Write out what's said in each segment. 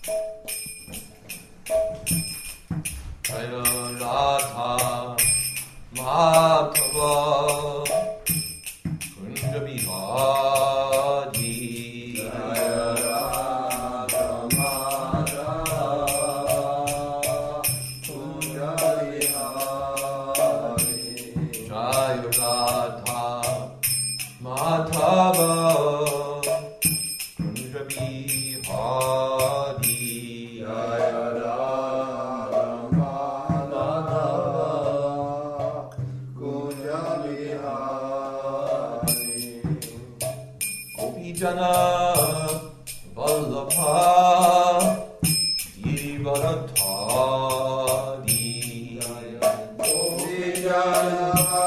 Jaya Radha Madhava Kunja Bihari Jaya Radha Madhava Kunja Bihari Jaya Radha Madhava Kunja Bihari Jaya Radha Madhava Kunja Bihari Gopijana Vallabha Girivaradhari Gopijana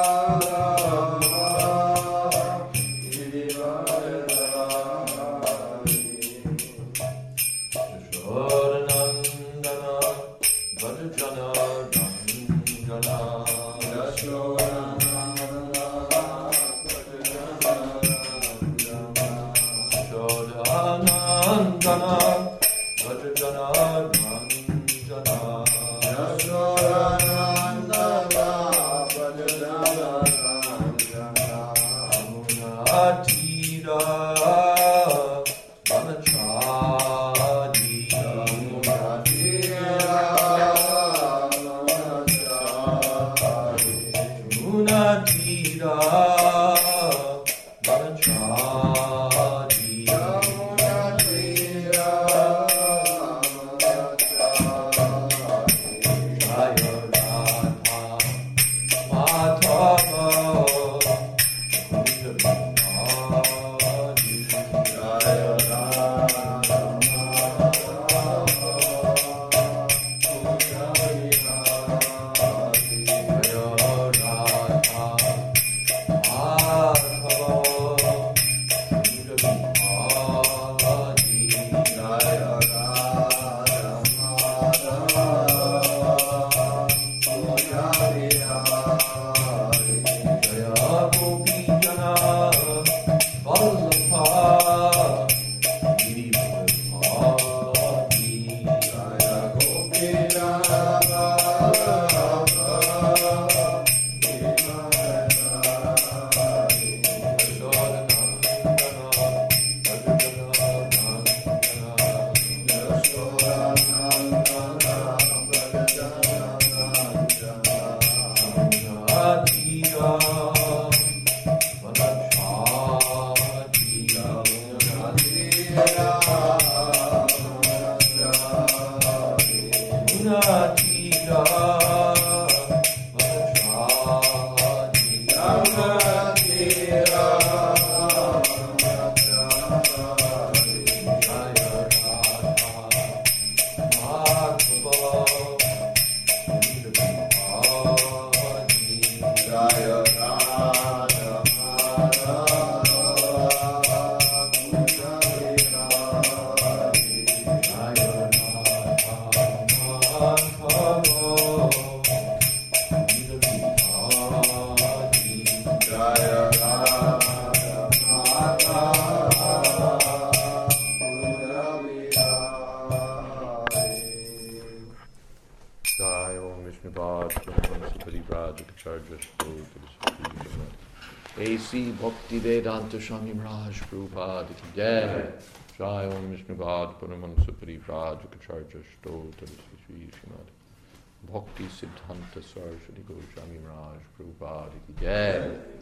A.C. Bhaktivedanta Swami Maharaj Prabhupada Ki Jai. Jai Om Vishnu Bhad Paramahansa Parivrajakacharya Stota Sri Srimad Bhakti Siddhanta Saraswati Goswami Maharaj Prabhupada Ki Jai.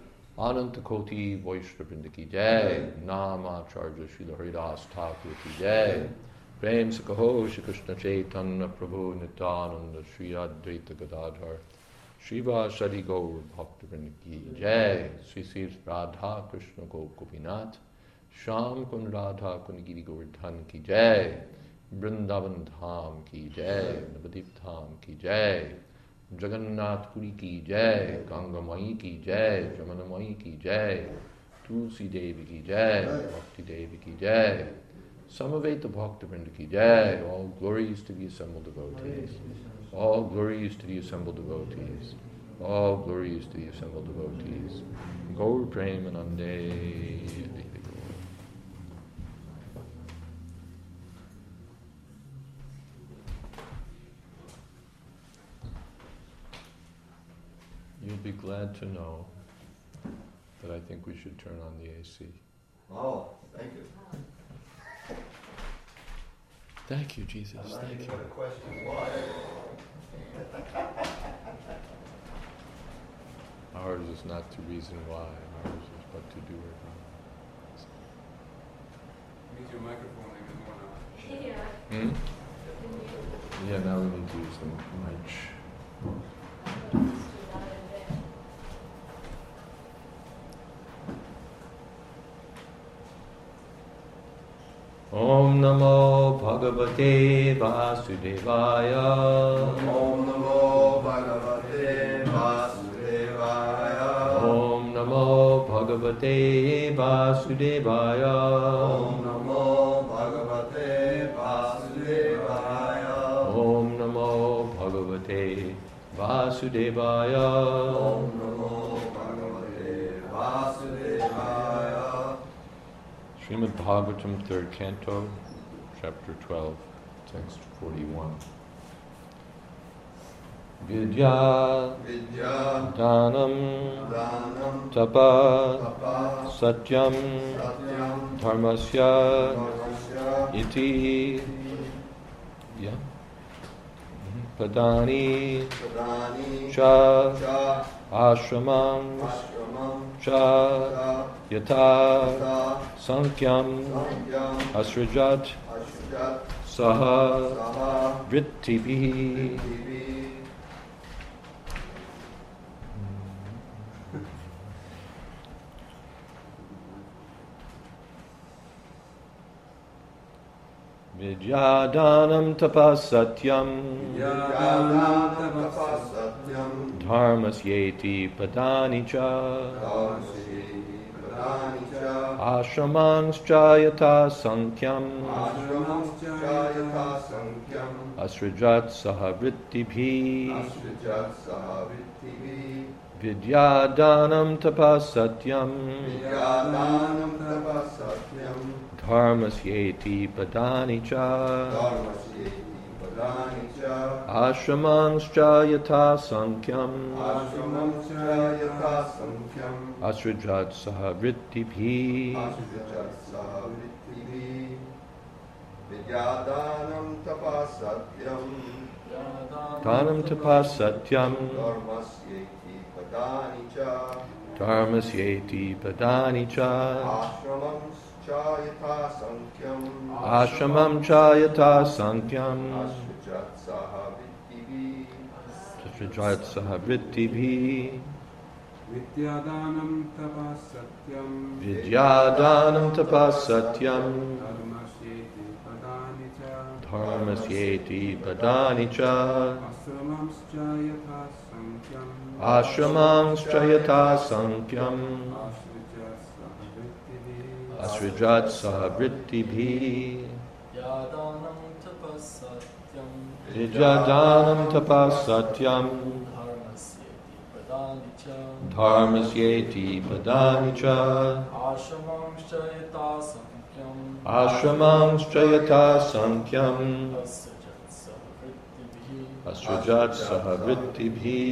Ananta Koti Vaishnavrinda Ki Jai. Namacharya Srila Haridas Thakur Ki Jai. Prem Sakaho Shri Krishna Chaitanya Prabhu Nityananda Sri Advaita Gadadhar Shiva Shadi Gaur Bhaktivinoda Ki Jai. Sri Sri Radha Krishna Gopinath Sham Kun Radha Kun Giri Govardhan Ki Jai. Vrindavan Dham Ki Jai. Navadip Dham Ki Jai. Jagannath Puri Ki Jai. Ganga Mai Ki Jai. Jamana Mai Ki Jai. Tulsi Devi Ki Jai. Bhakti Devi Ki Jai. Samaveta Bhaktivinoda Ki Jai. All glories to the assembled devotees. All glories to the assembled devotees. All glories to the assembled devotees. Gaur Premanande. be glad to know that I think we should turn on the AC. Oh, thank you. Thank you, Jesus. I'm not Thank even you. going to question why. Ours is not to reason why. Ours is but to do it. Means your microphone even more now. Hmm? Yeah, now we need to use the mic. Om Namo Bhagavate Vasudevaya. Om Namo Bhagavate Vasudevaya. Om Namo Bhagavate Vasudevaya. Om Namo Bhagavate Vasudevaya. Om Namo Bhagavate Vasudevaya. Om Namo Bhagavate Vasudevaya. Srimad Bhagavatam, 3rd Canto, Chapter 12, Text 41. Vidya Vidya Dhanam Dhanam Tapa Tapa Satyam Satyam Dharmasya Dharmasya Iti Padani Pradani Cha Cha Ashramam Ashramam Cha Cha Yata Sa Sankyam Sankyam Asrajat Ashujat Saha Saha Vrittibihi. Divi Vidyadanam tapasatyam Yadam Tapasatyam Dharmasyeti Padani cha Dhamasi Pradani Cha Ashramans yata sankyam Ashramam Chayata Sankyam Asrajat sahavrittibhi. Ashujat Sahavittivi Vidyadanam tapasatyam Vidyadanam Tapasatyam Dharmasyeti Padani cha Dharmasyeti Padani Cha Ashramans yata sankyam Ashramam Chayata Sankyam Asrajat sahavrittibhi. Ashujat Sahavittivi Vidyadanam Tapasatyam Dhanam tapasatyam Dharmasyeti Padani Cha Dharmasyeti Padani cha Ashramam Chayata Sankyam Ashramam chayata sankyam Ashujat Sahavittivi Asrajat sahavrittibhi. Vidyadanam tapasatyam Vidyadanam tapasatyam dharmasyeti padani cha Dharmasyeti Padani cha ashramamscha yatha sankyam Ashramamscha yata sankyam asrujat Asrajat sahavrittivi sahavrittibhi. Yadanam tapasatyam Vidyadanam tapasatyam dharmasyeti padani cha Dharmasyeti Padani cha ashramamscha yata sankyam Ashramamscha yata sankyam asrajat sahavrittibhi Asrajat sahavrittibhi.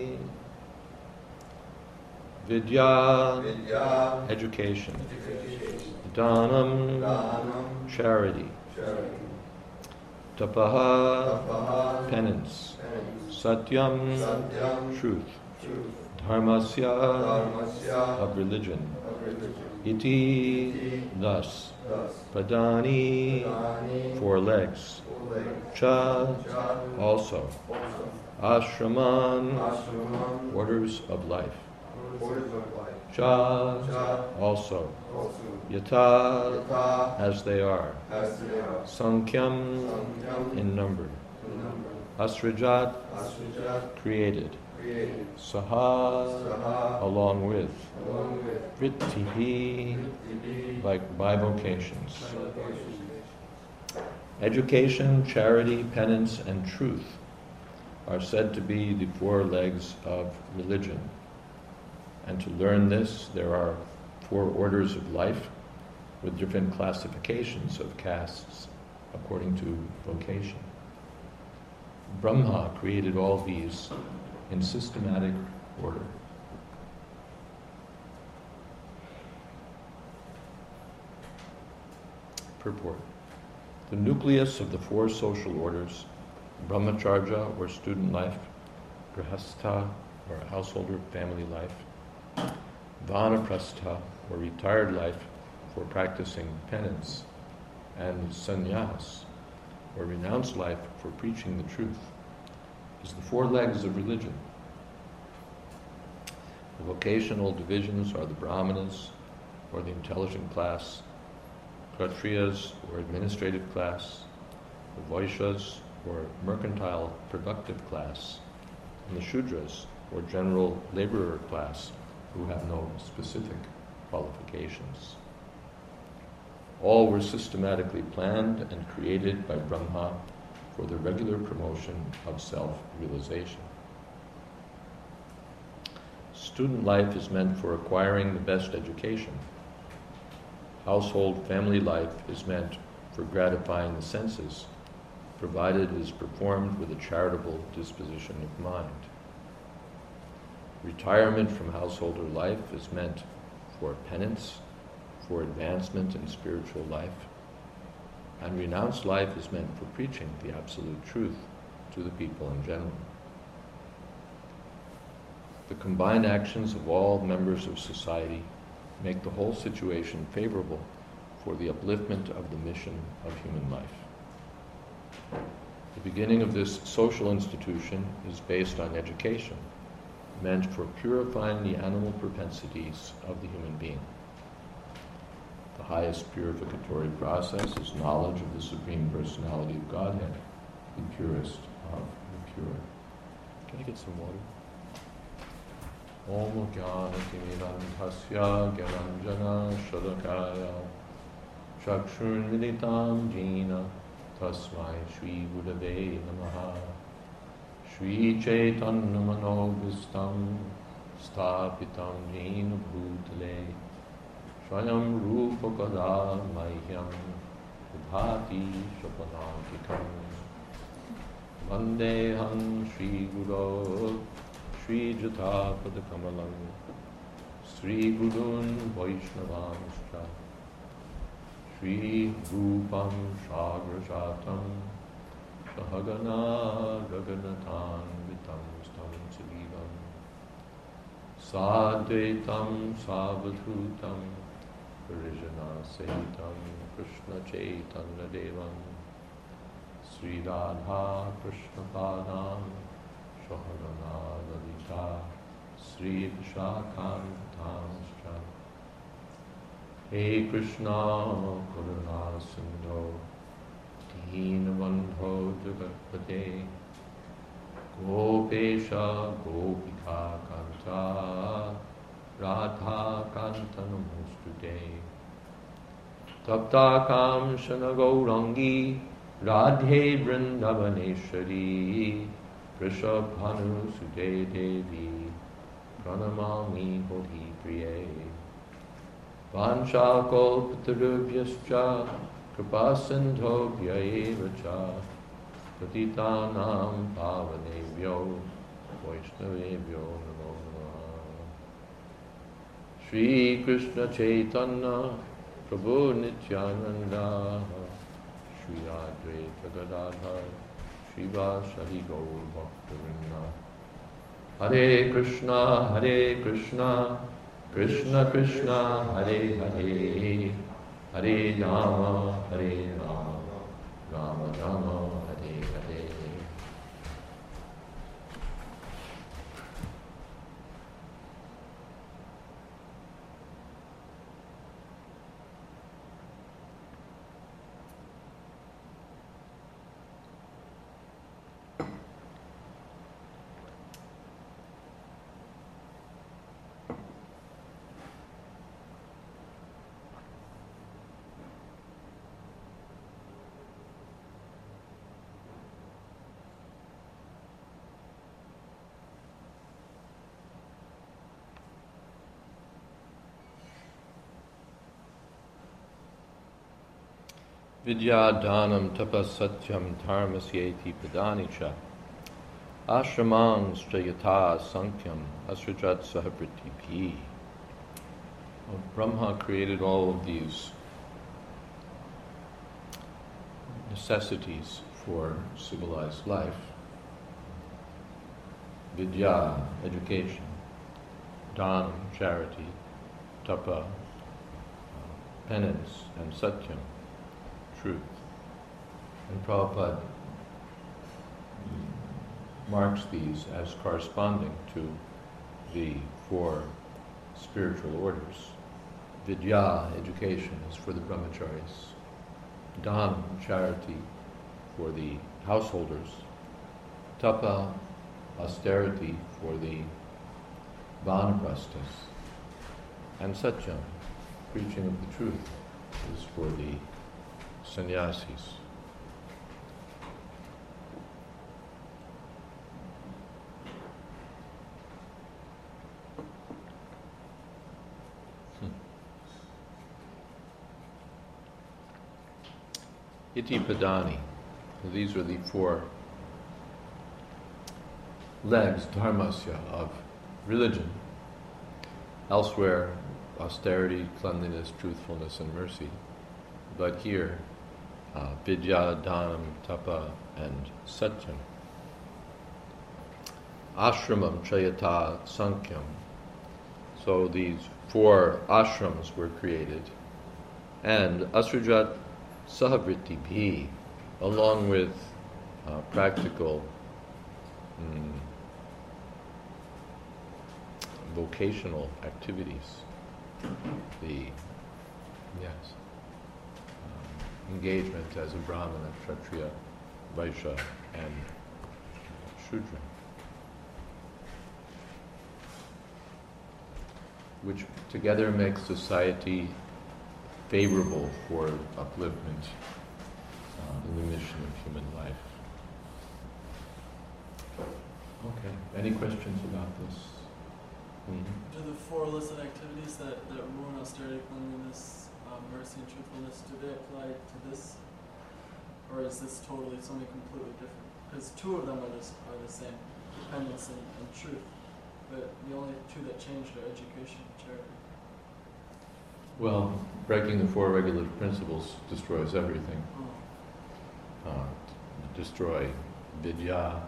Vidya, Vidya education. Education Dhanam, Dhanam charity. Charity Tapaha, Tapaha penance. Penance Satyam, Satyam truth. Truth Dharmasya, Dharmasya of religion. of religion Iti, thus. Thus Padani, Padani 4 legs. Four legs Cha, Cha also. Also Ashraman, Ashramam orders of life. Orders of life Cha, Cha also. Also Yata, Yatha as they are. as they are Sankyam, Sankyam in number. in number Asrajat, Ashujat created. created Saha, Saha along with. along with Vrittihi, Divi like bivocations. Salutation Education, charity, penance, and truth are said to be the 4 legs of religion. And to learn this, there are 4 orders of life with different classifications of castes according to vocation. Brahma created all these in systematic order. Purport. The nucleus of the four social orders, brahmacharya or student life, grihastha or householder family life, vanaprastha or retired life for practicing penance, and sannyas or renounced life for preaching the truth, is the four legs of religion. The vocational divisions are the brahmanas or the intelligent class, kshatriyas or administrative class, the vaishyas or mercantile productive class, and the shudras or general laborer class who have no specific qualifications. All were systematically planned and created by Brahma for the regular promotion of self-realization. Student life is meant for acquiring the best education. Household family life is meant for gratifying the senses, provided it is performed with a charitable disposition of mind. Retirement from householder life is meant for penance, for advancement in spiritual life, and renounced life is meant for preaching the absolute truth to the people in general. The combined actions of all members of society make the whole situation favorable for the upliftment of the mission of human life. The beginning of this social institution is based on education, meant for purifying the animal propensities of the human being. The highest purificatory process is knowledge of the Supreme Personality of Godhead, the purest of the pure. Can I get some water? Om Jnana-Timirandhasya Gyananjana Shalakaya Chakshur Militam Jena Tasmai Shri Gurave Namaha Shri Chaitanya Manobhistam Stapitam Jena Bhutale Swayam Rupa Kada Mahyam Bhati Shapanantikam Vandeham Shri Guru Shri Jatapada Kamalam Sri Gurun Vaishnavanscha Shri Rupam Shagrajatam Sahagana Raganatan Vitam Stam Salivam Sadvetam Savadhutam Parijana Sehitam Krishna Chaitanya Devam Sri Radha Krishna Padam Sahagana Lalita Sri Vishakantanscha Hey Krishna Karuna Sindho Deenabandho Jagatpate Gopesha Gopika Kanta Radha Kanta Namostute Tapta Kamshana Gaurangi Radhe Vrindavaneshwari Rishabhanu Sute Devi Pranamami Hori Priye Vanchakalpatarubhyascha Kripasindhobhya evacha Patitanam Pavanebhyo Vaishnavebhyo Namo Namaha Shri Krishna Chaitanya Prabhu Nityananda Shri Advaita Gadadhar Shivasari Gaur Bhaktivinoda Hare Krishna Krishna Krishna Hare Hare Hare Rama Rama Rama Hare Hare. Vidya Dhanam Tapasatyam Dharmasyeti Padanicha Ashramans Jayata Sankyam Asrajat Sahapritipi. Brahma created all of these necessities for civilized life. Vidya, education. Dana, charity. Tapa, penance. And satyam, truth. And Prabhupada marks these as corresponding to the four spiritual orders. Vidya, education, is for the brahmacharis. Dana, charity, for the householders. Tapa, austerity, for the vanaprasthas. And satyam, preaching of the truth, is for the sannyasis. Iti padani. These are the four legs, dharmasya, of religion. Elsewhere, austerity, cleanliness, truthfulness, and mercy. But here, vidya, dhanam, tapa, and satyam. Ashramam, chayata, sankyam. So these four ashrams were created. And asrajat sahavritti bhi, along with practical vocational activities, engagement as a brahmana, kshatriya, vaishya, and shudra, which together makes society favorable for upliftment in the mission of human life. Okay, any questions about this? Do the four listed activities that ruin austerity, cleanliness, mercy, and truthfulness, do they apply to this? Or is this totally something completely different? Because two of them are the same, dependence and truth. But the only two that changed are education and charity. Well, breaking the four regulative principles destroys everything. Destroy vidya,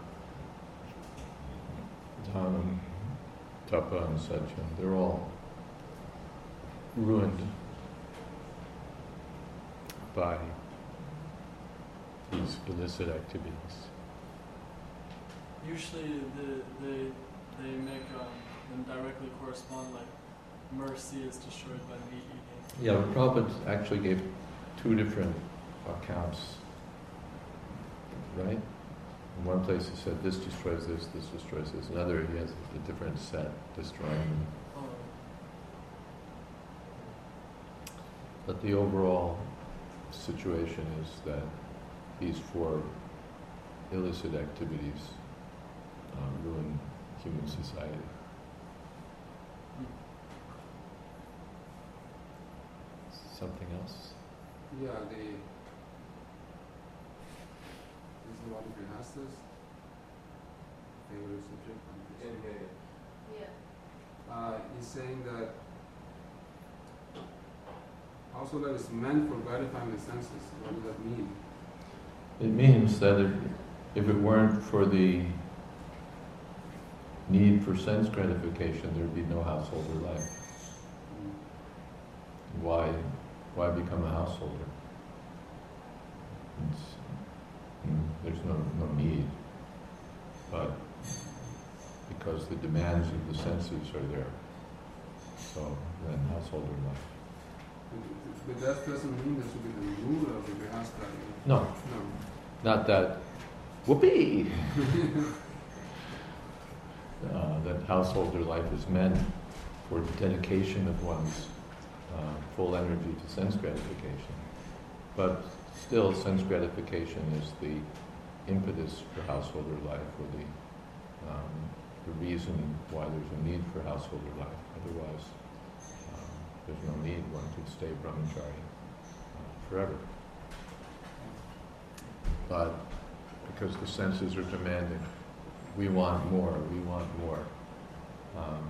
dhanam, tapa, and satyam. They're all ruined by these illicit activities. Usually they make them directly correspond, like mercy is destroyed by meat eating. Yeah, but Prabhupada actually gave two different accounts, right? In one place he said this destroys this destroys this. Another he has a different set destroying them. Oh. But the overall situation is that these four illicit activities ruin human society. Something else? Yeah, this is one of the masters. Favorite subject on this. Yeah. He's saying that also that it's meant for gratifying the senses. What does that mean? It means that if it weren't for the need for sense gratification, there'd be no householder life. Why become a householder? There's no need. But because the demands of the senses are there, so then householder life. But that doesn't mean that should be the rule of the grihastha. No, not that. Whoopee! That householder life is meant for dedication of one's full energy to sense gratification. But still, sense gratification is the impetus for householder life, or the reason why there's a need for householder life. Otherwise, there's no need. One could stay brahmachari forever. But because the senses are demanding, we want more.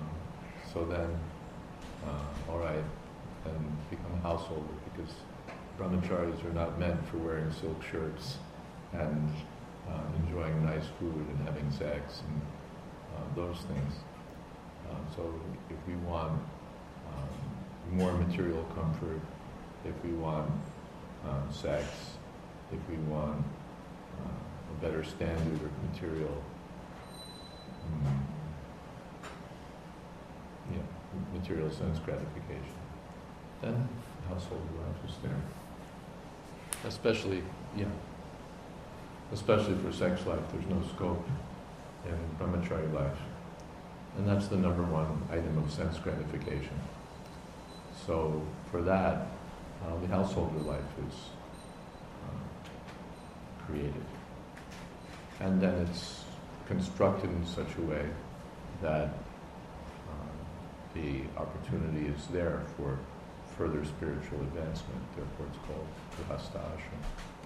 So then, all right, then become a householder, because brahmacharis are not meant for wearing silk shirts and enjoying nice food and having sex and those things. So if we want more material comfort, if we want sex, if we want a better standard of material, material sense gratification, then household life is there. Especially for sex life, there's no scope in brahmachari life. And that's the number one item of sense gratification. So for that, the householder life is created. And then it's constructed in such a way that the opportunity is there for further spiritual advancement. Therefore it's called Grihastha ashram.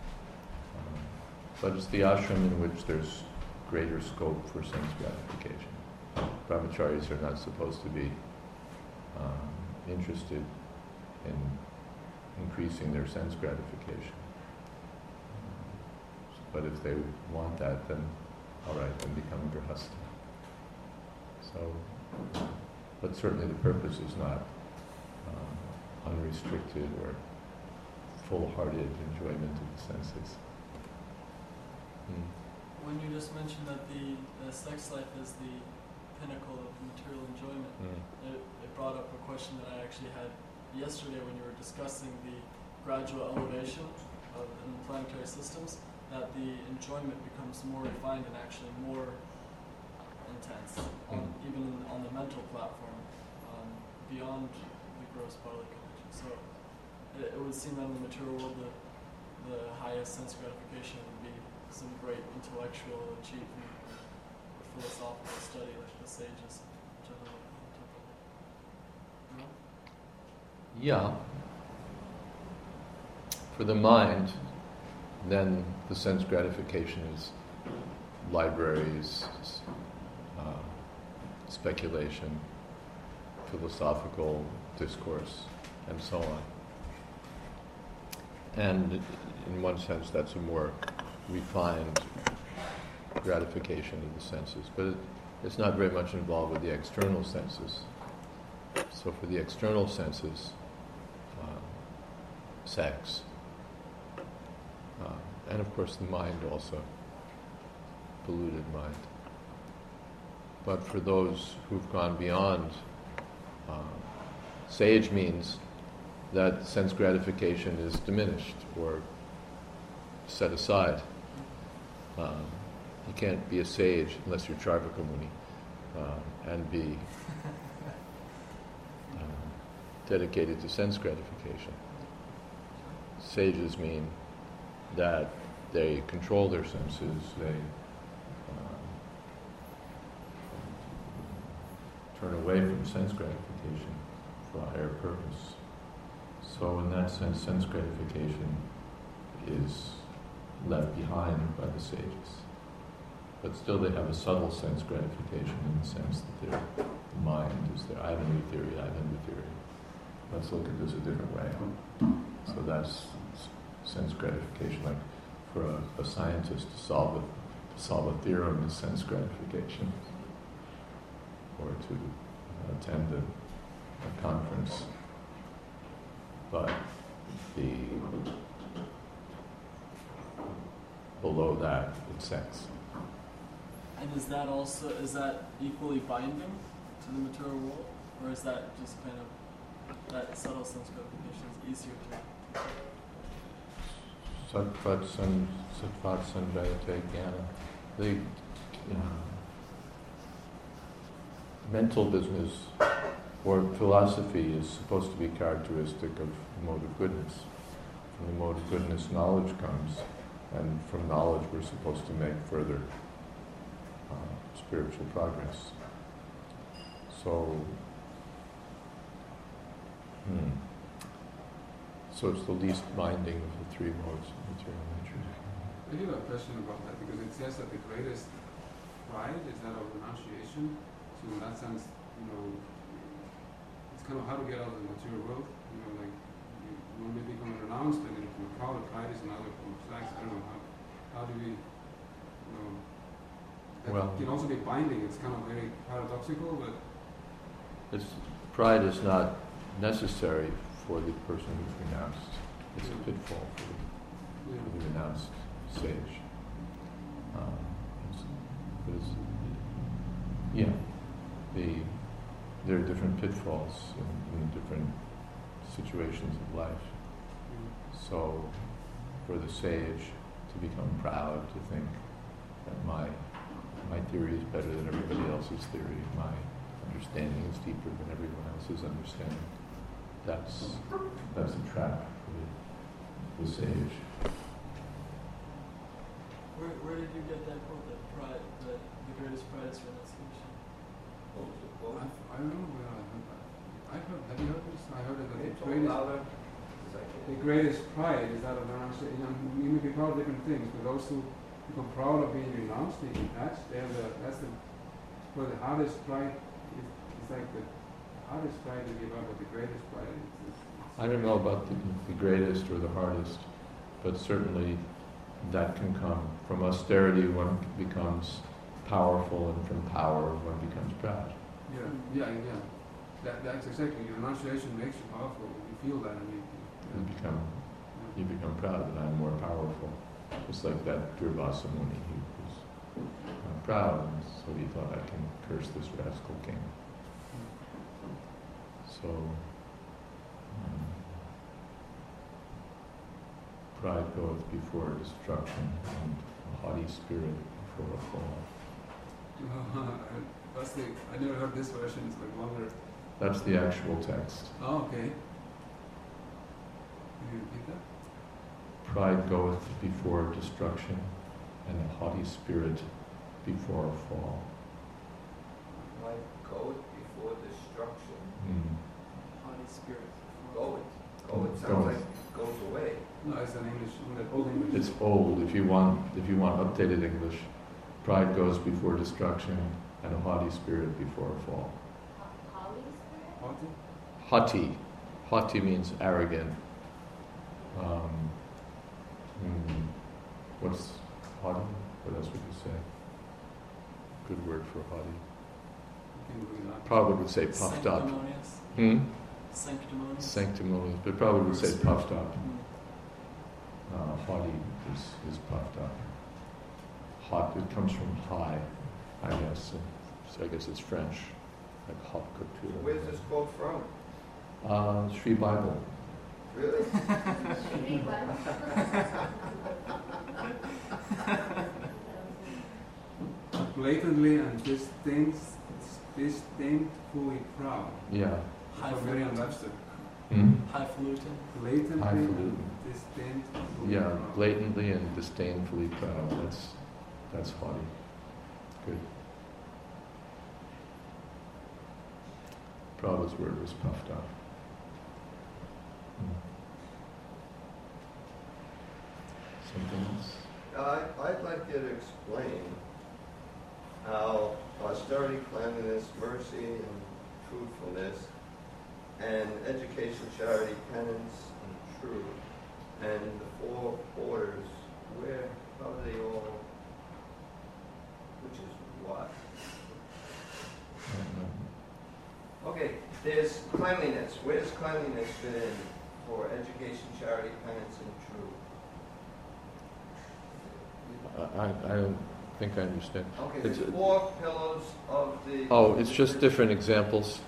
But it's the ashram in which there's greater scope for sense gratification. Brahmacharis are not supposed to be interested in increasing their sense gratification. But if they want that, then all right, then become grihastha. So, but certainly the purpose is not unrestricted or full-hearted enjoyment of the senses. When you just mentioned that the sex life is the pinnacle of material enjoyment, it brought up a question that I actually had yesterday when you were discussing the gradual elevation in the planetary systems, that the enjoyment becomes more refined and actually more intense, even on the mental platform, beyond the gross bodily connection. So it would seem that in the material world the highest sense gratification would be some great intellectual achievement or philosophical study like the sages generally contemplate. Yeah. For the mind, then the sense gratification is libraries, speculation, philosophical discourse, and so on. And in one sense, that's a more refined gratification of the senses, but it's not very much involved with the external senses. So for the external senses, sex, and of course the mind also, polluted mind. But for those who've gone beyond, sage means that sense gratification is diminished or set aside. You can't be a sage unless you're Charvaka Muni and be dedicated to sense gratification. Sages mean that they control their senses, they turn away from sense gratification for a higher purpose. So in that sense, sense gratification is left behind by the sages. But still they have a subtle sense gratification in the sense that their mind is there. I have a new theory, I have a new theory. Let's look at this a different way. So that's sense gratification. Like for a scientist to solve a theorem is sense gratification. Or to attend a conference. But below that, it's sex. And is that equally binding to the material world? Or is that just kind of, that subtle sense gratification is easier to... Sattvat sanjayate jnana. The mental business or philosophy is supposed to be characteristic of the mode of goodness. From the mode of goodness, knowledge comes, and from knowledge we're supposed to make further spiritual progress. So it's the least binding of the three modes of material nature. I have a question about that, because it says that the greatest pride is that of renunciation. So in that sense, it's kind of how to get out of the material world. Like you when we become renounced and we become proud, pride is another complex. I don't know how do we, that Well- can also be binding. It's kind of very paradoxical, but Pride is not necessary for the person who's renounced. It's a pitfall for yeah. the renounced sage. But there are different pitfalls in different situations of life. So, for the sage to become proud, to think that my theory is better than everybody else's theory, my understanding is deeper than everyone else's understanding, that's a trap for the sage. Where did you get that quote, that pride, that the greatest pride is renunciation? I don't know where I heard that. Have you heard this? I heard it that the greatest pride is that of renunciation. You may be proud of different things, but those who become proud of being renounced, being detached, where the hardest pride is like the hardest pride to give up, but the greatest pride is I don't know about the greatest or the hardest, but certainly that can come from austerity. One becomes powerful, and from power one becomes proud. Yeah. That's exactly. Renunciation makes you powerful. You feel that, and You become proud that I'm more powerful. Just like that Durvasa Muni, he was proud, and so he thought, I can curse this rascal king. So, pride goeth before destruction, and a haughty spirit before a fall. I never heard this version. It's like longer. That's the actual text. Oh, okay. Can you repeat that? Pride goeth before destruction, and a haughty spirit before a fall. Like goeth before destruction. Haughty spirit. Goeth sounds like goes away. No, it's an English, old English. It's old. If you want updated English, pride goes before destruction, and a haughty spirit before a fall. Haughty? Haughty. Haughty means arrogant. What's haughty? What else would you say? Good word for haughty. Probably would say puffed up. Sanctimonious. Sanctimonious. Sanctimonious, but probably would say puffed up. Haughty is puffed up. Hot, it comes from high, I guess. So I guess it's French, like haute couture. Where's this quote from? Sri Bible. Really? Blatantly and disdainfully proud. Yeah. From Merriam-Webster. Highfalutin. Blatantly Highfalutin. and disdainfully Yeah, proud. blatantly and disdainfully proud. That's haughty. Good. Prabhupada's word was puffed up. Something else? I'd like you to explain how austerity, cleanliness, mercy, and truthfulness, and education, charity, penance, and truth, and the four orders, how do they all, which is what? I don't know. Okay, there's cleanliness. Where does cleanliness fit in for education, charity, penance, and truth? I don't think I understand. Okay, It's there's four pillars of the... Oh, it's just different examples.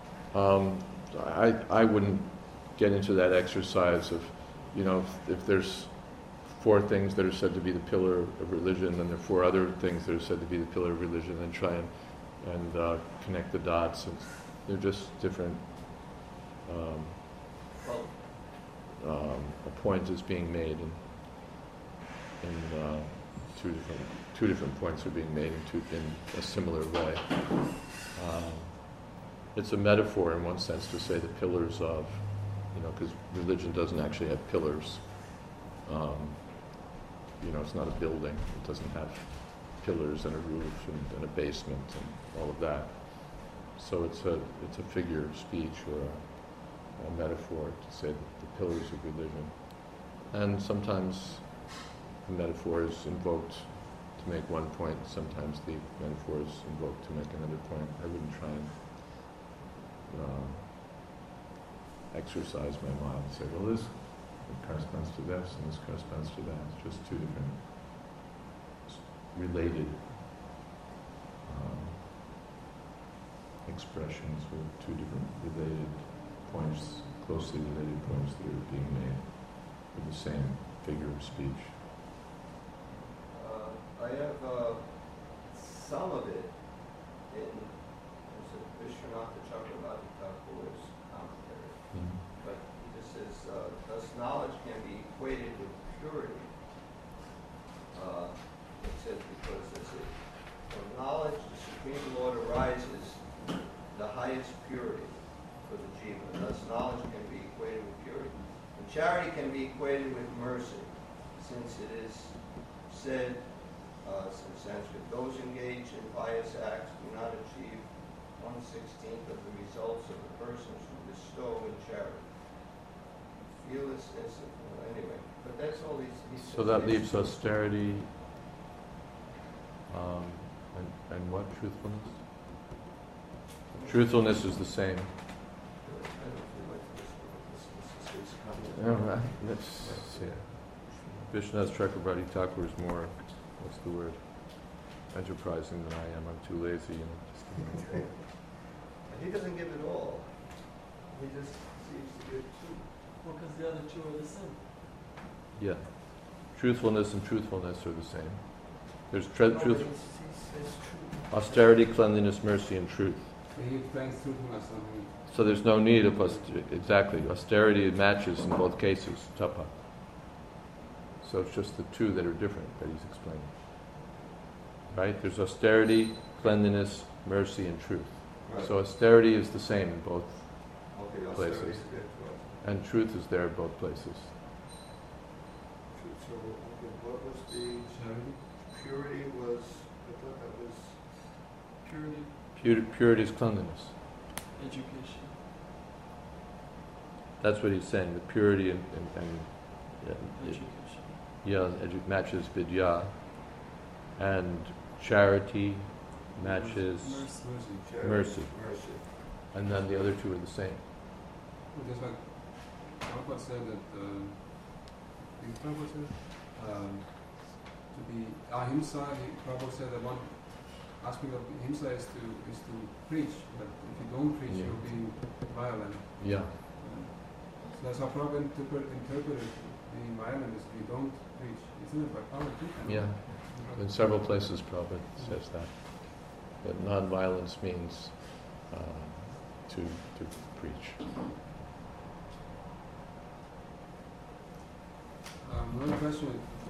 I wouldn't get into that exercise of, if there's four things that are said to be the pillar of religion, and there are four other things that are said to be the pillar of religion, and try and connect the dots. They're just different. A point is being made, and two different points are being made in a similar way. It's a metaphor in one sense to say the pillars of, because religion doesn't actually have pillars. It's not a building. It doesn't have pillars and a roof and a basement and all of that. So it's a figure of speech a metaphor to say that the pillars of religion. And sometimes the metaphor is invoked to make one point, sometimes the metaphor is invoked to make another point. I wouldn't try and exercise my mind and say, well, this corresponds to this and this corresponds to that. It's just two different related expressions with two different related points, closely related points that are being made with the same figure of speech. I have some of it in Vishwanatha Chakravarti Thakur's commentary, but he just says, thus knowledge can be equated with purity. It says, because from knowledge, the Supreme Lord arises the highest purity for the jiva. Thus knowledge can be equated with purity. And charity can be equated with mercy, since it is said, in Sanskrit, those engaged in pious acts do not achieve 1/16th of the results of the persons who bestow in charity. Feel this anyway, but that's all these So that leaves austerity and what? Truthfulness? Truthfulness is the same. Let's see. Vishwanath Chakravarti Thakur is more, what's the word, enterprising than I am. I'm too lazy, He doesn't give it all. He just seems to give two. Well, because the other two are the same. Yeah. Truthfulness and truthfulness are the same. There's austerity, cleanliness, mercy, and truth. He explains truthfulness. So there's no need of exactly. Austerity matches in both cases, tapa. So it's just the two that are different that he's explaining. Right? There's austerity, cleanliness, mercy, and truth. Right. So austerity is the same in both Places. places. And truth is there in both places. So, what was the Charity? purity was? I thought that was Purity, Purity is cleanliness. education. That's what he's saying. The purity and Education. matches vidya, and charity matches mercy. And then the other two are the same. Just like Prabhupada said that, Prabhupada said, to be ahimsa, Prabhupada said that one aspect of ahimsa is to preach, but if you don't preach, Yeah. you're being violent. Yeah. So that's how Prabhupada interpreted being violent is if you don't preach. Isn't it by Prabhupada too? Yeah. In several places Prabhupada says that non-violence means to preach. Another question,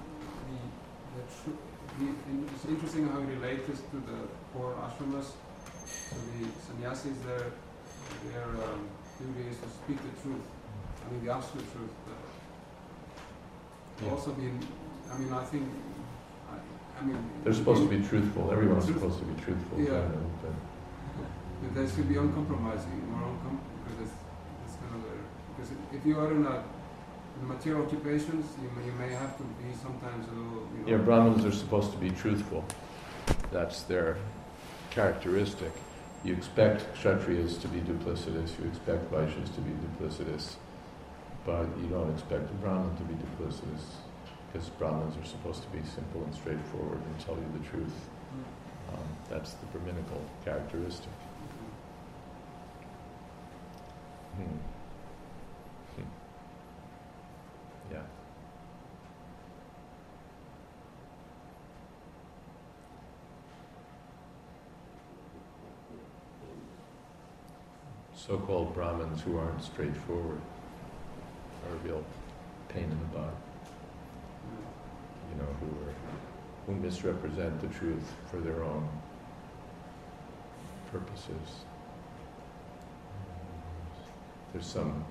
it's interesting how he relates this to the four ashramas. So the sannyasis, their duty is to speak the truth, the absolute truth. Yeah. Also being, They're supposed to be truthful. Everyone's supposed to be truthful. Yeah. But There should be uncompromising, because it's kind of because if you are in material occupations, you may have to be sometimes a little. yeah, Brahmins are supposed to be truthful. That's their characteristic. You expect Kshatriyas to be duplicitous, you expect Vaishyas to be duplicitous, but you don't expect a Brahmin to be duplicitous, because Brahmins are supposed to be simple and straightforward and tell you the truth. That's the Brahminical characteristic. Yeah. So-called Brahmins who aren't straightforward are a real pain in the butt. Who misrepresent the truth for their own purposes. There's some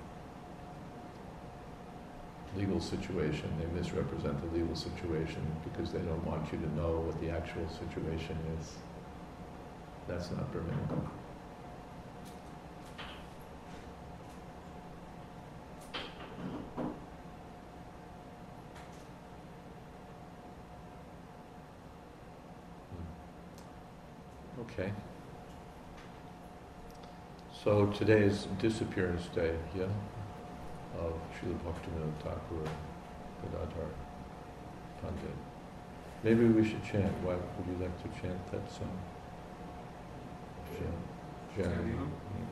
legal situation, they misrepresent the legal situation because they don't want you to know what the actual situation is. That's not Brahminical. Okay. So today is disappearance day, yeah, of Srila Bhaktivinoda Thakur Gadadhar Pandit. Maybe we should chant. Why would you like to chant that song? Janani.